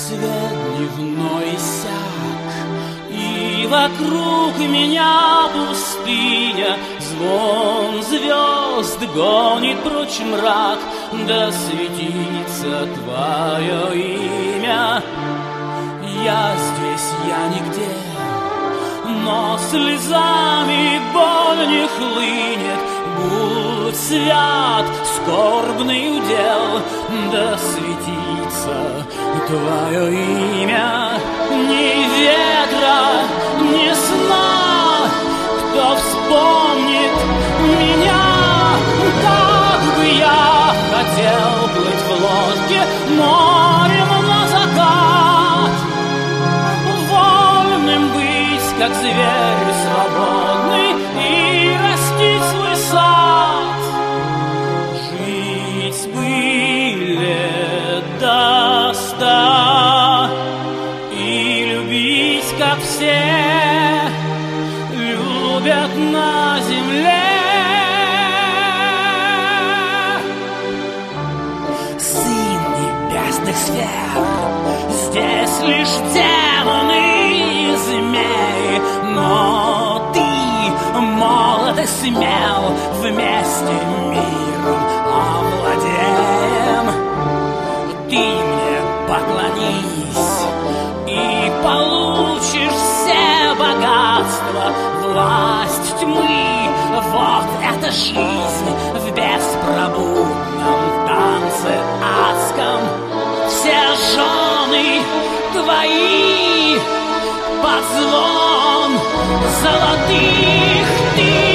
свет дневной иссяк, и вокруг меня пустыня. Звон звезд гонит прочь мрак, да светится твое имя. Я здесь, я нигде, но слезами боль не хлынет. Будь свят, скорбный удел, да светится твое имя. Ни ветра, ни сна, кто вспомнит меня. Как бы я хотел плыть в лодке морем на закат, вольным быть, как зверь свободный, и растить свой сад. Жить бы лет до 100 и любить, как все любят на земле. Сын небесных сфер, здесь лишь демоны и змеи, но ты молод и смел, вместе миром овладеем. Ты мне поклонись и получишь все богатства, власть тьмы. Вот эта жизнь в беспробудном танце адском. Все жены твои под звон золотых ты